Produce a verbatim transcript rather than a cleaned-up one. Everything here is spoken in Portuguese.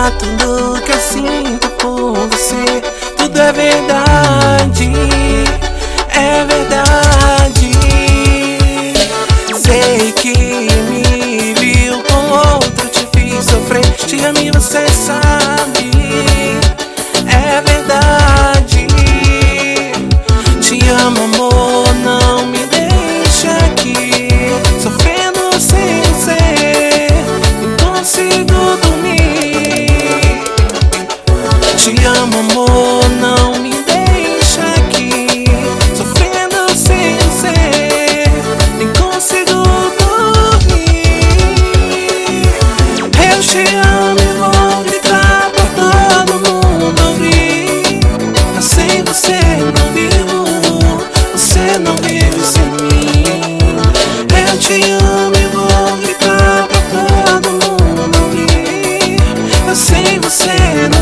falar tudo que eu sinto por você. Tudo é verdade, é verdade. Sei que me viu com outro, te fiz sofrer. Te amo e você sabe, é verdade. Te amo, amor, não me deixa aqui sofrendo sem você, não consigo dormir. Te amo, amor, não me deixa aqui sofrendo sem você, nem consigo dormir. Eu te amo e vou gritar pra todo mundo ouvir, mas sem você não vivo, você não vive sem mim. Eu te amo e vou gritar pra todo mundo ouvir, mas sem você não